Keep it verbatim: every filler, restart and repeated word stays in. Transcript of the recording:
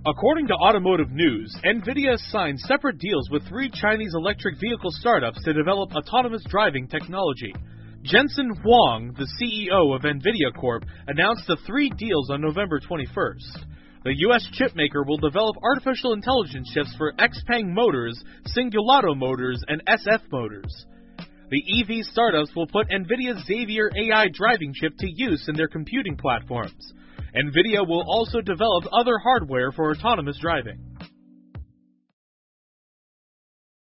According to Automotive News, NVIDIA has signed separate deals with three Chinese electric vehicle startups to develop autonomous driving technology. Jensen Huang, the C E O of NVIDIA Corp, announced the three deals on November twenty-first. The U S chipmaker will develop artificial intelligence chips for Xpeng Motors, Singulato Motors, and S F Motors. The E V startups will put NVIDIA's Xavier A I driving chip to use in their computing platforms. NVIDIA will also develop other hardware for autonomous driving.